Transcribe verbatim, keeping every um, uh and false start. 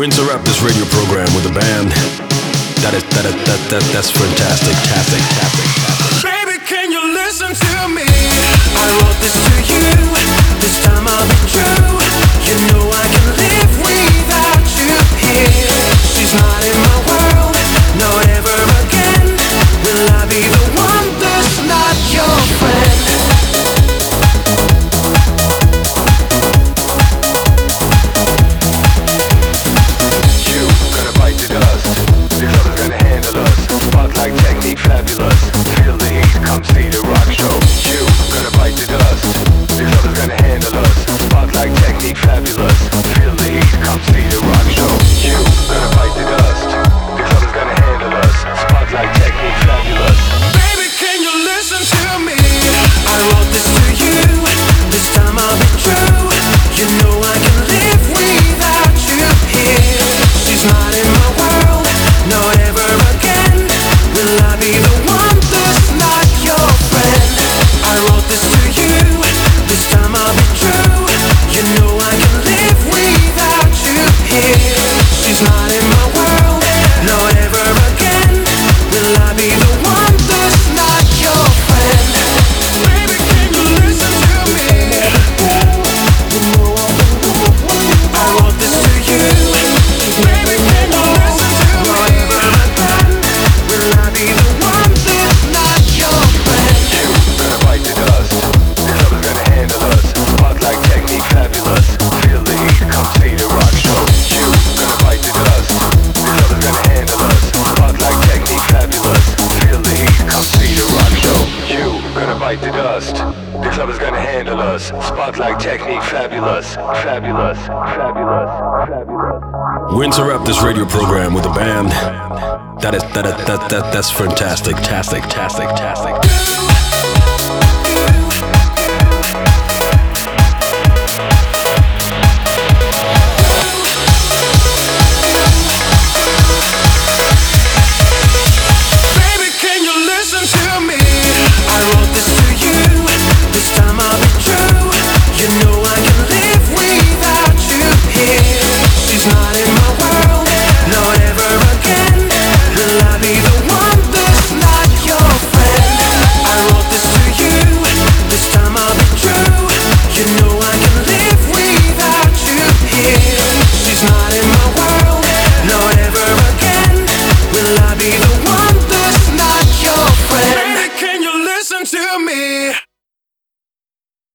We interrupt this radio program with a band that is that is, that that that's fantastic, fantastic, fantastic. Baby, can you listen to me? I wrote this to you. This time I'll be true. You know I can live without you here. She's not in my world, not ever again. Will I be the one that's not your friend? Like technique fabulous, feel the heat, come see the rock show. You gonna bite the dust, this other's gonna handle us. Spark like technique fabulous, feel the heat, come see the rock show. You gonna bite the dust, this other's gonna handle us. Spark like technique fabulous. Baby, can you listen to me? I wrote this to you, this time I'll be true. You know I can live without you here. She's not in my world, not ever again. Will I be the one that's not your friend? I wrote this to you, this time I'll be true. You know I can live without you here. She's not in my world, not ever again. Will I be the one that's not your friend? Baby, can you listen to me? I wrote this to you. Baby, can you listen to me? Not ever again. Will I be the one that's not your friend? You gonna bite the dust, this other's gonna handle us. Spark like technique fabulous, feel the heat, come see the rock show. You gonna bite the dust, this other's gonna handle us. Spark like technique fabulous, feel the heat, come see the rock show. You gonna bite the dust, this other's gonna handle us. Spark like technique fabulous, fabulous, fabulous, fabulous. We interrupt this radio program with a band that is that is, that that that's fantastic, fantastic, fantastic, fantastic. Baby, can you listen to me? I wrote this to you, this time I'll be true. You know I can live without you here. She's not in my world, not ever again. Will I be the one that's not your friend? I wrote this to you, this time I'll be true. You know I can live without you here. She's not in my world, not ever again. Will I be the one that's not your friend? Baby, can you listen to me?